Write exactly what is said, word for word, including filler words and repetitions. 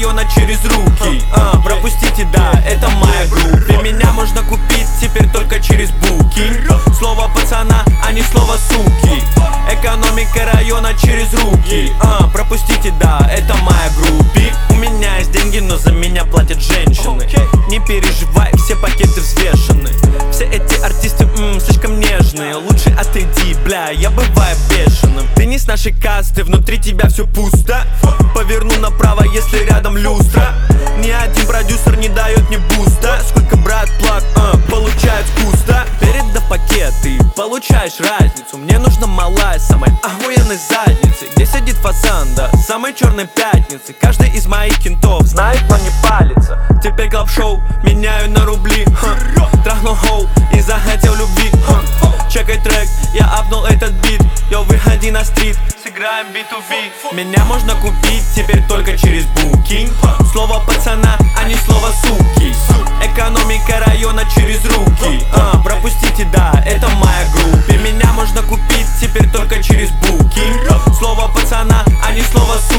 района через руки. а, Пропустите, да, это моя группа. Меня можно купить теперь только через буки. Слово пацана, а не слово суки. Экономика района через руки. а, Пропустите, да, это моя группа. У меня есть деньги, но за меня платят женщины. Не переживай, все пакеты взвешены. Все эти артисты, м, слишком нежные. Лучше отойди, бля, я бываю бешеным. Ты не с нашей касты, внутри тебя все пусто. Поверну направо, если рядом люстра. Ни один продюсер не дает мне буста. Сколько брат плат, а, получает вкусно. Передав пакет, ты получаешь разницу. Мне нужна малая, самой охуенной задницы. Где сидит фасан, да, самой черной пятницы. Каждый из моих кентов знает, но не палится. Теперь клаб-шоу меняю на рубли. ха. Трахнул хоу и захотел любви. ха. Чекай трек, я апнул этот бит. Йо, выходи на стрит, сыграем би ту би. Меня можно купить теперь только через букинг. Слово пацана, а не слово суки. Экономика района через руки. а, Пропустите, да, это моя группа. Меня можно купить теперь только через букинг. Слово пацана, а не слово суки.